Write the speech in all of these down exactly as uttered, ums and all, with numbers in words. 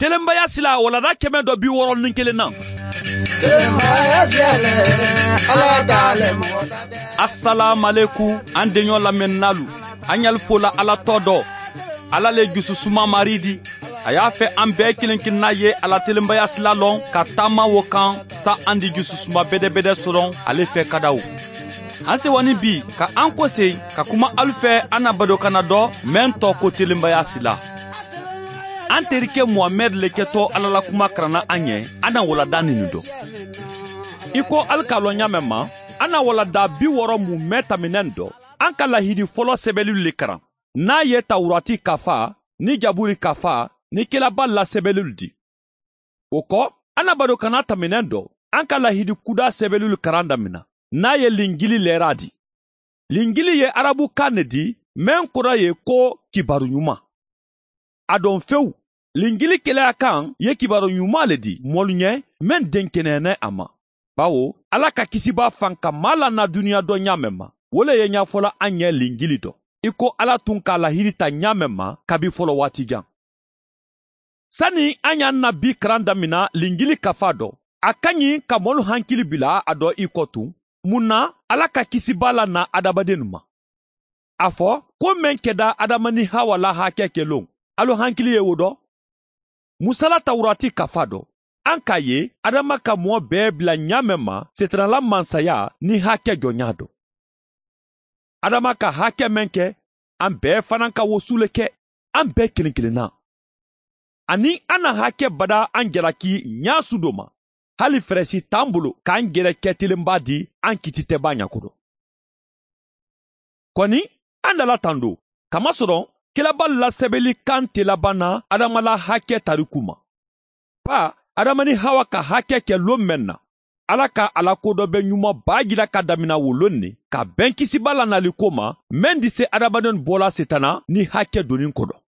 telembaya sila wala da kɛmɛ dɔ bi wɔɔrɔ ni kelen na. Assalamu alaikum an deɲɔ lamɛnnalu an yalifola ala tɔ dɔ ala le jususuma maridi a y'a fɛ an bɛɛ kelen kelenna ye ala telembaya sila lɔn ka taama wo kan sa an di jususuma bɛdɛbɛdɛ sɔrɔ ale fɛ ka daw. An sewani bi ka an kose ka kuma alu fɛ an na badokana dɔ mɛn tɔ ko telembaya sila. An terike Muhammed le kɛtɔ ala la kuma karana an ye an na walada ninu dɔ. I ko ali ka lɔn ɲamɛ ma an na walada bi wɔɔrɔ mun mɛ taminɛn dɔ an ka lahidi fɔlɔ sɛbɛlilu le karan n'a ye tawurati kafa ni jaburi kafa ni kelaba la sɛbɛlilu di. O kɔ an na badokana taminɛn dɔ an ka lahidi kuda sɛbɛlilu karan damina n'a ye lingili lɛra di. Lingili ye arabu kan ne di mɛn kɔrɔ ye ko kibaru ɲuman. A dɔn fewu lingili kɛlɛya kan ye kibaru ɲuman le di mɔlu ɲɛ mɛn den kɛnɛnɛ a ma. Bawo ala ka kisiba fan ka maa la na duniya dɔ ɲamɛ ma wole ye ɲafɔla an ɲɛ lingili dɔ. I ko ala tun k'a lahiri ta ɲamɛ ma kabi fɔlɔ waati jan. Sani an y'an na bi karan damina lingili kafa dɔ a ka ɲi ka mɔlu hankili bila a dɔ i kɔ tun mun na ala ka kisiba la na adamadennu ma. A fɔ ko mɛn kɛda adama ni hawa la hakɛ kɛlon alu hankili ye wo dɔ. Musala tawurati kafa dɔ an k'a ye adama ka mɔɔ bɛɛ bila ɲamɛ ma setanala mansaya ni hakɛ jɔnya dɔ. Adama ka hakɛ mɛn kɛ an bɛɛ fana ka wosule kɛ an bɛɛ kelen kelenna. Ani an na hakɛ bada an jalaki ɲaasu dɔ ma hali fɛrɛsi t'an bolo k'an gɛrɛ kɛtelenba di an kiti tɛ ba ɲakodo. Kɔni an dala tan do kamasɔrɔ kelaba la sɛbɛli kan tɛ laban na adama la hakɛ tariku ma. Pa adama ni hawa ka hakɛ kɛ lon mɛn na ala ka ala ko dɔ bɛ ɲuman b'a jira ka damina wolon ne ka bɛn kisiba la nali ko ma mɛn di se adamaden bɔla setana ni hakɛ donin ko dɔ.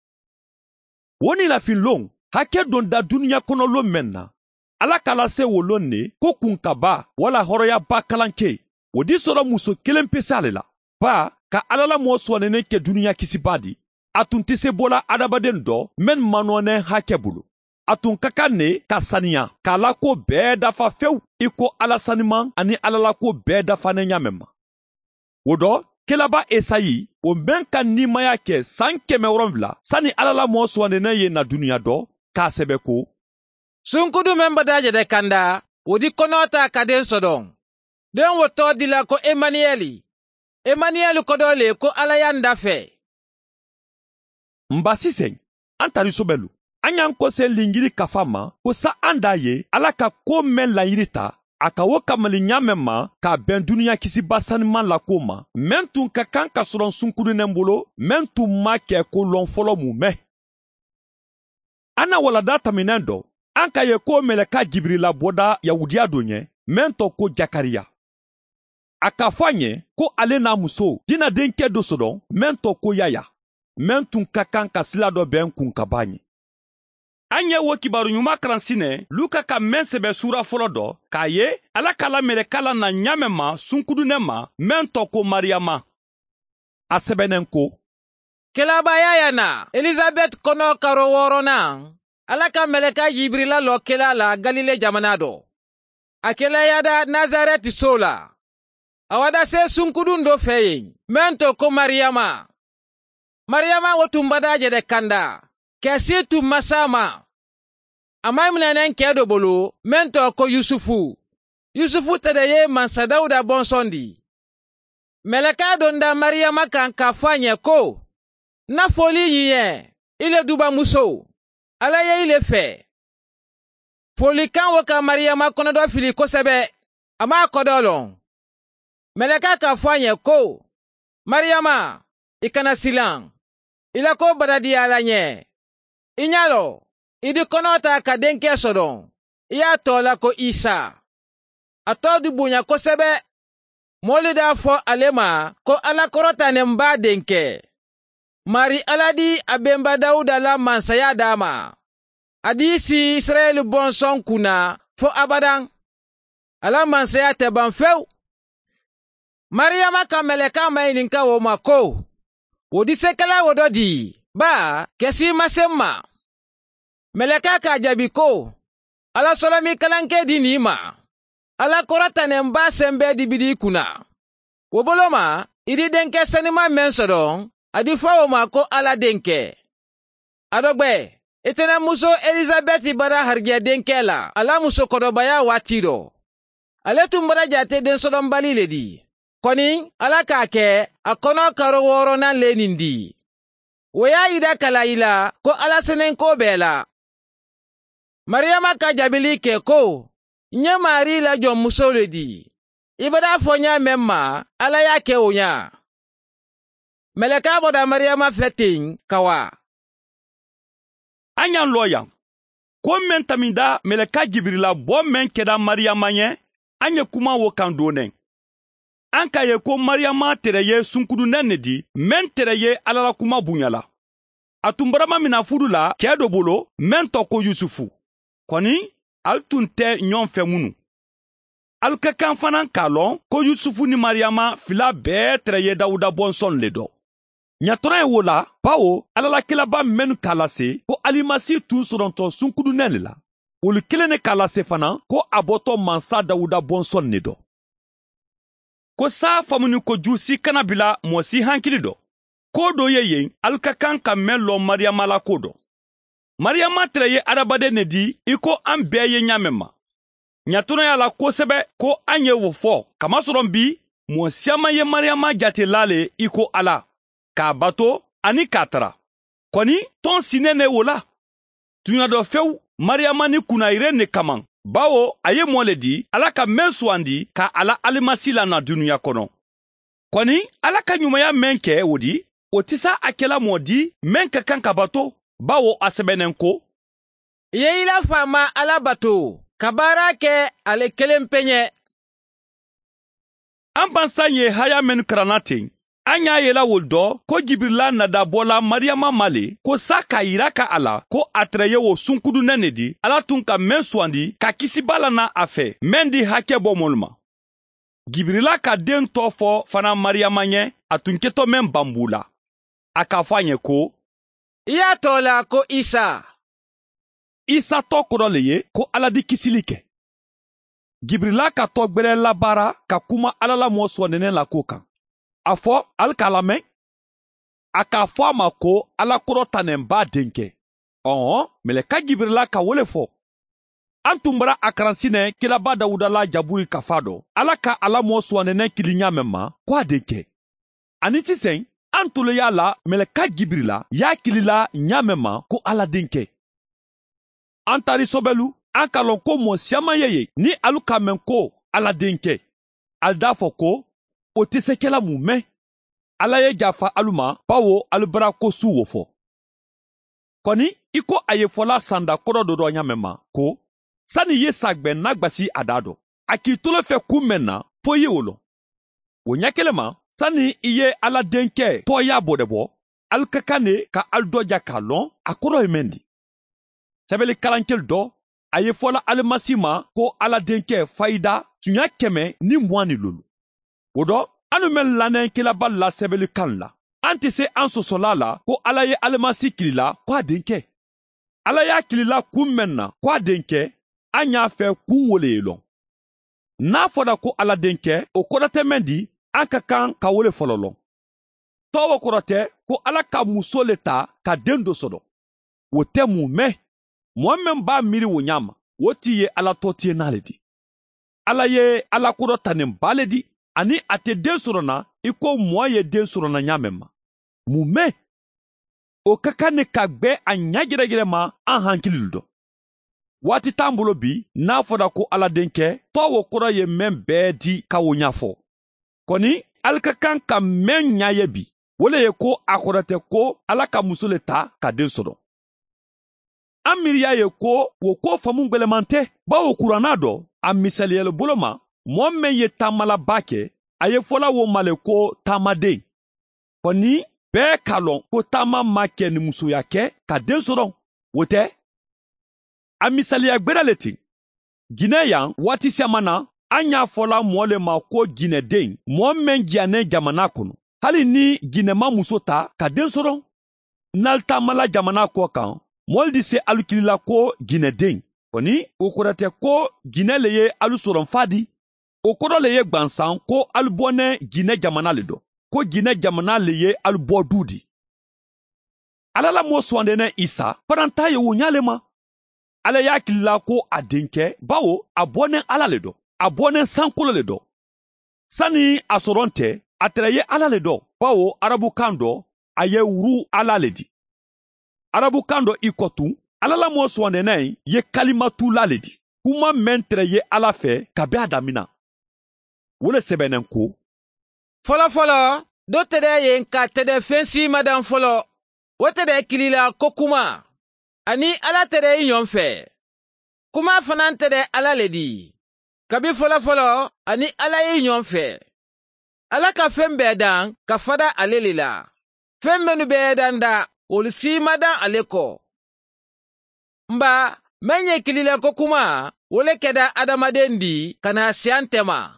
Wo ni lafin lon hakɛ don da duniya kɔnɔ lon mɛn na ala ka lase wolon ne ko kunkaba wala hɔrɔya ba kalan kɛ o di sɔrɔ muso kelen pese ale la. Pa ka ala la mɔɔ sɔnɛnen kɛ duniya kisiba di a tun tɛ se bɔla adamaden dɔ mɛn manɔnɛ hakɛ bolo. A tun ka kan ne ka saniya k'a la ko bɛɛ dafa fewu i ko ala saniman ani ala la ko bɛɛ dafa ne ɲamɛ ma. O dɔ kelaba Esayi o mɛn ka nimaya kɛ san kɛmɛ wɔrɔnwula sani ala la mɔɔ sɔnɛnen ye na duniya dɔ k'a sɛbɛ ko. Sunkudu mɛn bada jɛdɛ kanda o di kɔnɔ ta ka den sɔdɔn den wo tɔ di la ko Emaniyɛli. Emaniyɛli kɔdɔ le ko ala y'an da fɛ. Nba sisɛn an tari sobɛlu. An y'an kɔse lingiri kafa ma ko sa an da ye ala ka ko mɛn layiri ta a ka wo kamali ɲamɛ ma k'a bɛn duniya kisiba saniman la ko ma mɛn tun ka kan ka sɔrɔ sunkurunɛ bolo mɛn tun ma kɛ ko lɔn fɔlɔ mun mɛn. An na walada taminɛn dɔ an ka ye ko mɛlɛka jibirila bɔda yahudiya dɔ ɲɛ mɛn tɔ ko jakariya. A ka fɔ an ye ko ale n'a muso dina denkɛ dɔ sɔrɔ mɛn tɔ ko yaya mɛn tun ka kan ka sila dɔ bɛn kun ka ban ye. An ye wo kibaru ɲuman karansinɛ Luka ka mɛn sɛbɛ sura fɔlɔ dɔ k'a ye ala ka la mɛlɛkala na ɲamɛ ma sunkudunɛ ma mɛn tɔ ko Mariyama. A sɛbɛnnen ko kelabaya ya na Elizabeth kɔnɔ karo wɔɔrɔnan ala ka mɛlɛka Jibrila lɔ kela la Galile jamana dɔ. A kelaya Nazareti so la. A wada se sunkudun dɔ fɛ yen mɛn tɔ ko Mariyama. Mariyama wo tun bada jɛdɛ kanda. Kɛsi tun masa ma. A ma minɛnen kɛ dɔ bolo mɛn tɔ ko Yusufu. Yusufu tɛdɛ ye mansa Dawuda bɔnsɔn di. Mɛlɛka don da Mariyama kan ka fɔ ɲɛ ko na foli yi ye ile duba muso ala ye ile fɛ. Folikan wo ka Mariyama kɔnɔdɔ fili kosɛbɛ a ma kɔdɔ lɔn. Mɛlɛka ka fɔ ɲɛ ko Mariyama i kana silan ila ko badadi ala ɲɛ. Inyalo, idi konota ka denke sodon. Iya tola ko Isa. Ato di bunya ko sebe. Moli da fo alema ko ala korota nemba denke. Mari aladi abemba Dauda la mansaya dama. Adisi Israel bonson kuna fo abadan. Ala mansaya teban few. Mariyama kameleka maininka wo mako. Wodi sekala wododi. Ba, kesi masemma. Meleka ka jaabi ko, Ala solomi kalanke di nin ma. Ala kɔrɔtanen ba sembe di bidi kuna. O bolo ma, i di denkɛ senima men sɔrɔ, a di fɔ o ma ko Ala denkɛ. A dɔgɔɛ, i tɛnɛ muso Elizabeti bara harijɛ denkɛ la, Ala muso kɔrɔbaya waati dɔ. Ale tun bara jate den sɔrɔnbali le di. Kɔni, Ala k'a kɛ, a kɔnɔ karo wɔɔrɔnan le nin di. O y'a yira kala i la ko Ala senen ko bɛɛ la. Mariyama ka jaabili kɛ ko, nye Mari la jɔn muso le di. I bada fɔ ɲa mɛn ma, Ala y'a kɛ o ɲa. Mɛlɛka bɔda Mariyama fɛ ten, kawa. An y'an lɔ yan. Ko men taminda mɛlɛka Jibirila bɔ men kɛda Mariyama ɲɛ, an ye kuma wo kan donnen. An ka ye ko Mariyama tere ye sunkudunen ne di, men tere ye Ala la kuma buɲala. A tun barama mina fudu la kɛ dɔ bolo, men tɔ ko Yusufu. Kɔni, al tun tɛ ɲɔgɔn fɛ munu. Al ka kan fana k'a lɔn ko Yusufu ni Mariyama fila bɛɛ tere ye Dawuda bɔnsɔn le dɔ. Ɲatɔrɔ ye wo la, bawo Ala la kelaba mennu k'a lase ko alimasi tun sɔrɔntɔ sunkudunen le la. Olu kelen ne k'a lase fana ko a bɔtɔ mansa Dawuda bɔnsɔn ne dɔ. Ko saa famuni koju si kana bila mɔgɔ si hankili dɔ. Ko dɔ ye yen, al ka kan ka mɛn lɔ Mariyama la ko dɔ. Mariyama tere ye adamaden ne di i ko an bɛɛ ye ɲamɛ ma. Ɲatɔrɔ y'a la kosɛbɛ ko an ye o fɔ, kamasɔrɔ bi mɔgɔ siaman ye Mariyama jatela le i ko Ala, k'a bato ani k'a tara. Kɔni tɔn sinen ne o la. Tuɲa dɔ fewu, Mariyama ni kunnayire ne kaman, bawo a ye mɔ le di Ala ka mɛn sugandi ka Ala alimasi la na dunuya kɔnɔ. Kɔni Ala ka ɲumanya mɛn kɛ o di, o tɛ sa a kɛla mɔ di mɛn ka kan ka bato, bawo a sɛbɛnnen ko. I ye i la faama Ala bato, ka baara kɛ ale kelen peɲɛ. An bansan ye haya mennu karanna ten, an y'a yela wol dɔ ko Jibirila nada bɔla Mariyama ma le ko sa k'a yira ka a la ko a tere ye o sunkudunen ne di Ala tun ka mɛn sugandi ka kisi bala na a fɛ mɛn di hakɛ bɔ mɔlu ma. Jibirila ka den tɔ fɔ fana Mariyama ɲɛ a tun kɛtɔ mɛn banbu la. A k'a fɔ a ɲɛ ko, I y'a tɔ la ko Isa. Isa tɔ kɔrɔ le ye ko Ala di kisili kɛ. Jibirila ka tɔ gbɛrɛ labaara ka kuma Ala la mɔ sɔndɛnɛ la ko kan. A fɔ ali k'a lamɛn. A k'a fɔ a ma ko Ala kɔrɔ tanen b'a denkɛ. Ɔhɔn, mɛlɛka Jibirila ka wele fɔ. An tun bara a karansinɛ kiraba Dawuda la jaburi ka fa dɔ. Ala ka Ala mɔ sɔndɛnɛ kili ɲamɛ ma ko a denkɛ. Ani sisan, an tolo y'a la mɛlɛka Jibirila y'a kilila ɲamɛ ma ko Ala denkɛ. An tari sobelu, an ka lɔn ko mɔgɔ siaman ye ye ni alu ka mɛn ko Ala denkɛ. Al d'a fɔ ko o tɛ se kɛla mun mɛn. Ala ye jafa alu ma, bawo alu bara ko su wo fɔ. Kɔni, i ko a ye fɔla sanda kɔrɔ dɔ dɔ ɲamɛ ma ko sani ye sagbɛn na gbasi a da dɔ. A k'i tolo fɛ kun mɛn na fo i ye o lɔn. O ɲɛ kelen ma, sani i ye Ala denkɛ tɔya bɔ de bɔ, alu ka kan de ka alu dɔja k'a lɔn a kɔrɔ ye mɛn di. Sɛbɛli kalankɛli dɔ, a ye fɔla alimasi ma ko Ala denkɛ fayida tuɲa kɛmɛ ni mugan ni lolu. O dɔ, anu mɛn lamɛn kelaba la sɛbɛli kan la. An tɛ se an sɔsɔla la ko Ala ye alimasi kilila ko a denkɛ. Ala y'a kilila kun mɛn na ko a denkɛ, an y'a fɛ kun wole ye lɔn. N'a fɔra ko Ala denkɛ, o kɔrɔ tɛ mɛn di, an ka kan ka wole fɔlɔ lɔn. Tɔw kɔrɔ tɛ ko Ala ka muso le ta ka den dɔ sɔrɔ. O tɛ mun mɛn. Mɔgɔ min b'a miiri o ɲa ma, o t'i ye Ala tɔ tiɲɛ n'ale di. Ala ye Ala kɔrɔ tanen ba le di, ani a tɛ den sɔrɔ na i ko mɔgɔ ye den sɔrɔ na ɲa mɛn ma. Mun mɛn? O ka kan ne ka gbɛ a ɲa gɛrɛgɛrɛ ma an hankili dɔ. Waati t'an bolo bi n'a fɔra ko Ala denkɛ, tɔw o kɔrɔ ye mɛn bɛɛ di ka o ɲafɔ. Kɔni, ali ka kan ka mɛn ɲa ye bi, o le ye ko a kɔrɔ tɛ ko Ala ka muso le ta ka den sɔrɔ. An miiriya ye ko o ko faamu gwɛlɛman tɛ, bawo kuranna dɔ, a misaliyɛli bolo ma, mɔgɔ min ye taamalaba kɛ, a ye fɔla o ma le ko taamaden. Kɔni, bɛɛ k'a lɔn ko taama ma kɛ ni musoya kɛ ka den sɔrɔ, o tɛ. A misaliya gbɛrɛ le ten. Ginɛ yan, waati caman na, an y'a fɔla mɔgɔ le ma ko ginɛden, mɔgɔ min diyanen jamana kɔnɔ. Hali ni ginɛma muso ta ka den sɔrɔ, n'al taamala jamana kɔ kan, mol di se alu kilila ko Guinée den kɔni o kɔrɔtɛ ko Guinée le ye alu sɔrɔ fadi o kɔrɔ le ye gbansan ko alu bɔnɛ Guinée jamana le dɔ ko Guinée jamana le ye alu bɔ du di ala la mo sɔndɛnɛ Isa faranta ye wo ɲale ma ala y'a kilila ko a denkɛ bawo a bɔnɛ ala le dɔ a bɔnɛ sankolo le dɔ sani a sɔrɔn tɛ a tɛrɛ ye ala le dɔ bawo arabukan dɔ a ye wuru ala le di arabukan dɔ i kɔtun ala la mo sɔndɛnɛ ye kalimatu la le di kuma mɛn tɛrɛ ye ala fɛ ka bɛ a damina wole sɛbɛnɛ ko fɔlɔfɔlɔ do tɛdɛ yen ka tɛdɛ fɛn si madan fɔlɔ wo tɛdɛ kilila ko kuma ani ala tɛdɛ i ɲɔn fɛ kuma fana tɛdɛ ala le di kabi fɔlɔfɔlɔ ani ala i ɲɔn fɛ ala ka fɛn bɛɛ dan ka fada ale le la fɛn minnu bɛɛ dan da olu si madan ale kɔ nba mɛn ye kilila ko kuma wole kɛda adamaden di kana siyan tɛma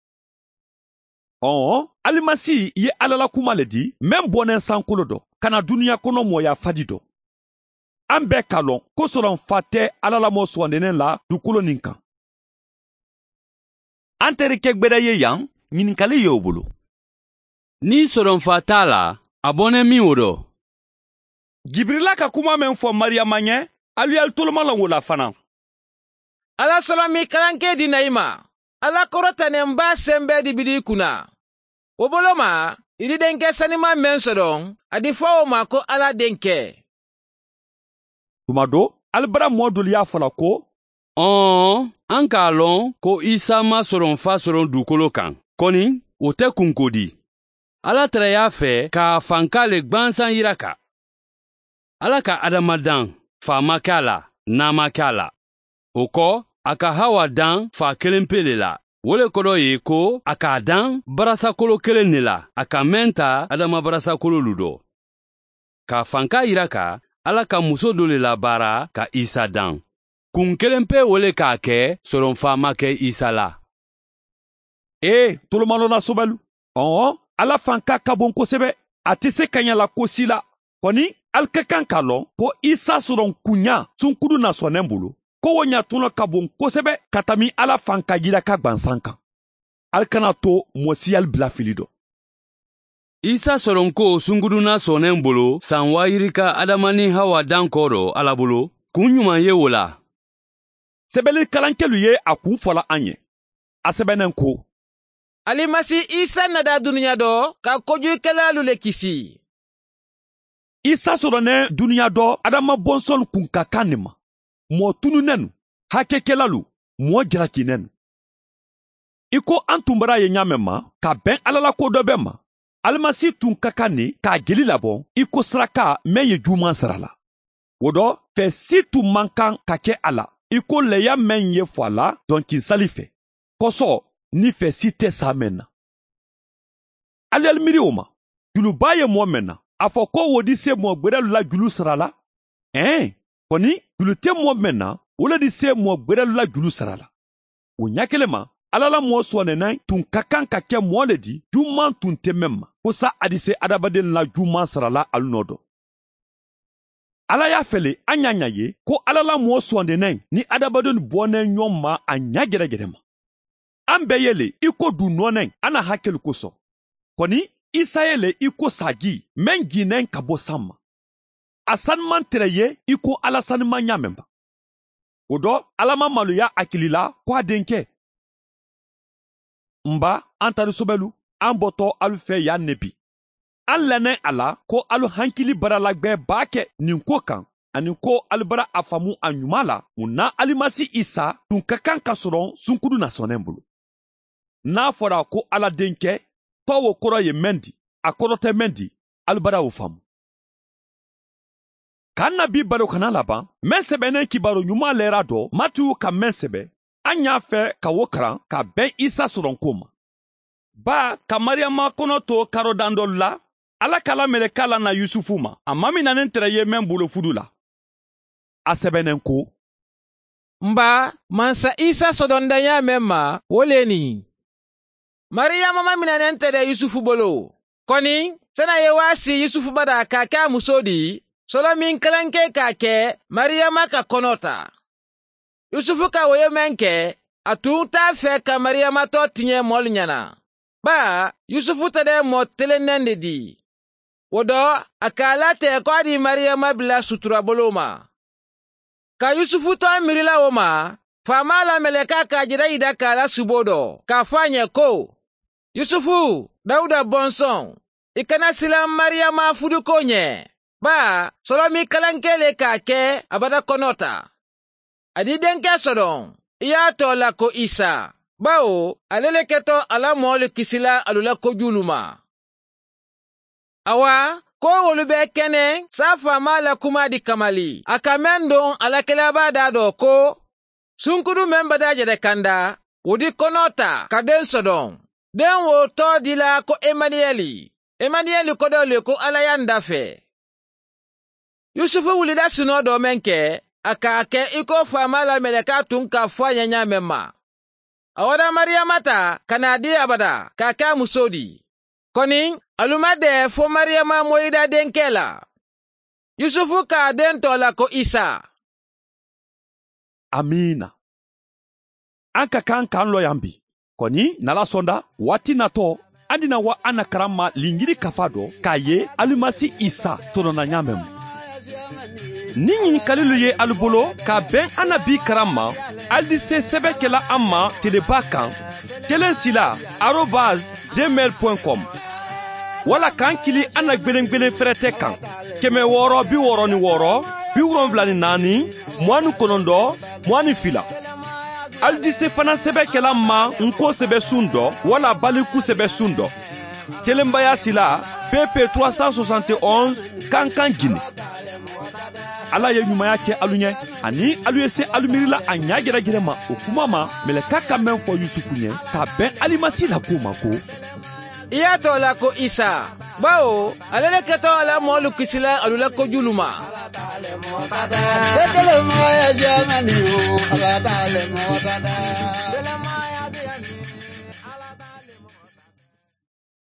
ɔn alimasi ye ala la kuma le di mɛn bɔnɛ sankolo dɔ kana duniya kɔnɔ mɔya fadi dɔ an bɛɛ ka lɔn ko sɔrɔ fa tɛ ala la mɔ sɔndɛnɛ la dukolo nin kan an terikɛ gbɛdɛ ye yan ɲininkali ye o bolo ni sɔrɔnfa t'a la a bɔnɛ min o dɔ Jibrila ka kuma mɛn fɔ Mariyama ɲɛ alu y'alu toloma lɔn o la fana ala sɔlɔmi kalanke di na i ma ala kɔrɔtɛnɛnba sɛn bɛɛ di bidi kunna o bolo ma i di denkɛ sanima mɛn sɔrɔ a di fɔ o ma ko ala denkɛ tuma do alibara mɔ dolu y'a fɔla ko ɔn an k'a lɔn ko Isa ma sɔrɔnfa sɔrɔ dukolo kan kɔni o tɛ kunko di ala tɛrɛ y'a fɛ k'a fanka le gwansan yira ka ala ka adamadan fa ma kɛ a la n'a ma kɛ a la o kɔ a ka Hawa dan fa kelen pe le la wole kɔrɔ ye ko a k'a dan barasakolo kelen ne la a ka mɛn ta adama barasakolo lu dɔ k'a fanka yira ka ala ka muso dɔ le labaara ka Isa dan kun kelen pe wole k'a kɛ sɔrɔnfa ma kɛ Isa la ee tolomalona sobɛlu ɔn ala fanka ka bon kosɛbɛ a tɛ se ka ɲɛla ko si la kɔni ali ka kan k'a lɔn ko Isa sɔrɔn kunya sunkudu na sɔnɛ bolo ko wo ɲatɔnɔ ka bon kosɛbɛ ka tɛmɛ ala fanka yira ka gwansan kan ali kana to mɔsi ali bila fili dɔ Isa sɔrɔnko sunkudu na sɔnɛ bolo san wayiri ka adama ni Hawa dan kɔrɔ ala bolo kun ɲuman ye o la sɛbɛli kalankɛlu ye a kun fɔla an ye a sɛbɛnnen ko alimasi Isa nada duniya dɔ ka kojugukɛlalu le kisi Isa sɔrɔnɛ duniya dɔ adama bɔnsɔn kun ka kan nin ma mɔɔ tununɛnu hakɛkɛlalu mɔɔ jalakinɛnu i ko an tun bara ye ɲamɛ ma ka bɛn ala la ko dɔ bɛ ma alimasi tun ka kan nin k'a jeli labɔ i ko saraka mɛn ye juman sara la o dɔ fɛ si tun man kan ka kɛ a la i ko lɛya mɛn ye fɔ a la dɔnkinsali fɛ kɔsɔ ni fɛ si tɛ sa mɛn na aliyali miiri o ma juluba ye mɔɔ mɛn na a fɔ ko wo di se mɔɔ gbɛrɛlu la julu sara la ɛn kɔni julu tɛ mɔɔ mɛn na o le di se mɔɔ gbɛrɛlu la julu sara la o ɲɛ kelen ma ala la mɔɔ sɔnɛnɛ tun ka kan ka kɛ mɔɔ le di juman tun tɛ mɛn ma ko sa a di se adamaden la juman sara la alu nɔ dɔ ala y'a fɛle an y'a ɲa ye ko ala la mɔɔ sɔnɛnɛ ni adamaden bɔnɛ ɲɔgɔn ma a ɲa gɛrɛgɛrɛ ma an bɛɛ ye le i ko du nɔnɛ an na hakɛli kosɔn kɔni Isa ye le i ko sagi mɛn ginɛ ka bɔ san ma a sanuman tɛrɛ ye i ko ala sanuman ɲamɛn ba o dɔ ala ma maloya hakili la ko a denkɛ nba an tari sobɛlu an bɔtɔ alu fɛ yan ne bi an lɛnɛ a la ko alu hankili baralagwɛ b'a kɛ nin ko kan ani ko alu bara a faamu a ɲuman la munna alimasi Isa tun ka kan ka sɔrɔ sunkudu na sɔnɛ bolo n'a fɔra ko ala denkɛ tɔw kɔrɔ ye mɛn di a kɔrɔ tɛ mɛn di alu bara o faamu k'an na bi baro kana laban mɛn sɛbɛnnen kibaro ɲuman lɛra dɔ Matiyu ka mɛn sɛbɛ an y'a fɛ ka wo karan ka bɛn Isa sɔrɔnko ma ba ka Mariyama kɔnɔ to karodan dɔ la ala k'ala mɛlɛkɛ la na Yusufu ma a ma min nanen tɛrɛ ye mɛn bolo fudu la a sɛbɛnnen ko nba mansa Isa sɔdɔndanya mɛn ma wo le ni Mariyama ma minanen tɛrɛ Yusufu bolo kɔni sɛnɛ ye waasi Yusufu bada k'a kɛ a muso di solo min kalanke ka ke Mariama ka konota. Yusufu ka woye menke atun ta fe ka Mariama to tinye mol nyana. Ba Yusufu tade mo telenende di. Wodo akala te kwa di Mariama bila sutura boloma. Ka Yusufu to mirila woma, fama la meleka ka jida ida kala subodo, ka fanye ko. Yusufu, Dauda bonson, ikana silam Mariama fudu konye. Ba, solomi kalankele ka ke abada konota. Adi denke sodon, iya to la ko Isa. Bao, alele keto ala molu kisila alula ko juluma. Awa, ko wolube kene safa mala kuma di kamali. Akamendo ala kelaba dado ko sunkudu memba da jede kanda wodi konota kaden sodon. Den wo to dila ko Emmanueli. Emmanueli ko dole ko ala yanda fe. Yusufu wulida suno do menke aka ke iko fa mala meleka tunka fanya nyamema. Awada Mariamata kanadi abada kaka musodi. Koni alumade fo Mariama moida denkela. Yusufu ka den tola ko Isa. Amina. Anka kan kan lo yambi. Koni nala sonda wati nato andina wa anakarama lingiri kafado kaye alumasi Isa tonona nyamem. Nini kalilu ye alubolo ka ben anabi karama aldi se sebekela amma telebakan kelen sila arobase gmail point com wala kan kili ana gbelen gbelen frete kan keme woro bi woro ni woro bi woro ni nani mwanu konondo mwani fila aldi se fana sebekela ma nko sebe sundo wala baliku sebe sundo telembaya sila P P trois cent soixante et onze kankan Guinée. Ala ye ɲumanya kɛ alu ɲɛ ani alu ye se alumirila a ɲa gɛrɛgɛrɛ ma o kuma ma mɛlɛka ka mɛn fɔ Yusufu ɲɛ ka bɛn alimasi la ko ma ko iya to la ko Isa bawo alele keto ala molu kisila alula ko juluma Tetele mo ya jamani o ala dale mo dada